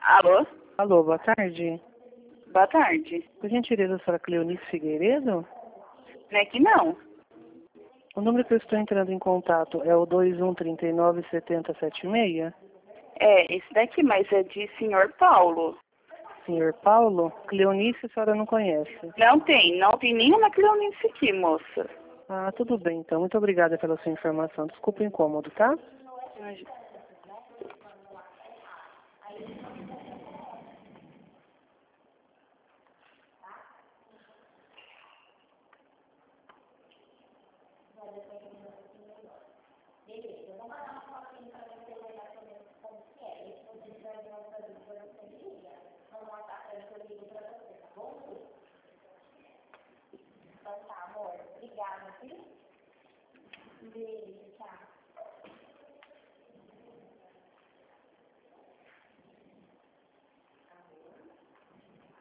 Alô? Alô, boa tarde. Boa tarde. Por gentileza, a senhora Cleonice Figueiredo? Não é que não. O número que eu estou entrando em contato é o 2139-7076? É, esse daqui, mas é de senhor Paulo. Senhor Paulo? Cleonice a senhora não conhece? Não tem nenhuma cleonice aqui, moça. Ah, tudo bem então. Muito obrigada pela sua informação. Desculpa o incômodo, tá? Obrigada, viu? Um beijo.